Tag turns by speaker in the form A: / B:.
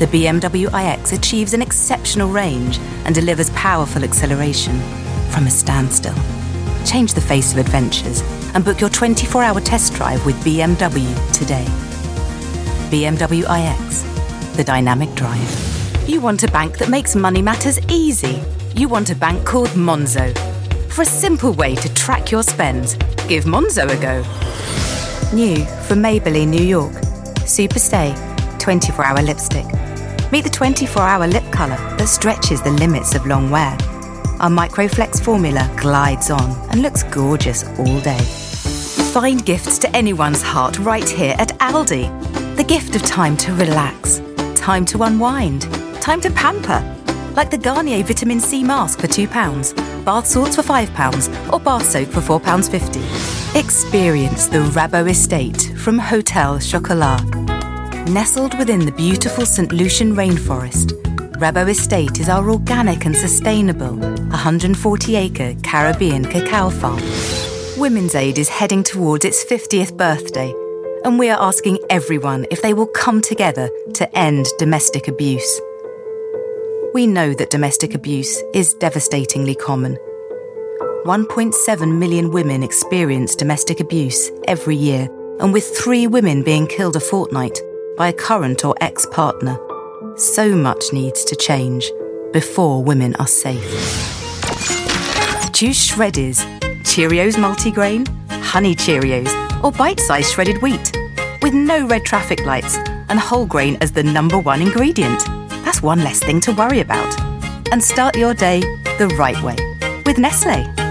A: The BMW iX achieves an exceptional range and delivers powerful acceleration from a standstill. Change the face of adventures and book your 24-hour test drive with BMW today. BMW iX, the dynamic drive. You want a bank that makes money matters easy. You want a bank called Monzo. For a simple way to track your spends, give Monzo a go. New from Maybelline, New York. Superstay 24-hour lipstick. Meet the 24-hour lip colour that stretches the limits of long wear. Our Microflex formula glides on and looks gorgeous all day. Find gifts to anyone's heart right here at Aldi. The gift of time to relax, time to unwind, time to pamper. Like the Garnier Vitamin C mask for £2, bath salts for £5, or bath soap for £4.50. Experience the Rabo Estate from Hotel Chocolat. Nestled within the beautiful St. Lucian rainforest, Rabo Estate is our organic and sustainable 140-acre Caribbean cacao farm. Women's Aid is heading towards its 50th birthday, and we are asking everyone if they will come together to end domestic abuse. We know that domestic abuse is devastatingly common. 1.7 million women experience domestic abuse every year, and with 3 women being killed a fortnight by a current or ex-partner. So much needs to change before women are safe. Choose Shreddies, Cheerios multigrain, Honey Cheerios, or bite-sized shredded wheat, with no red traffic lights and whole grain as the #1 ingredient. That's one less thing to worry about. And start your day the right way with Nestlé.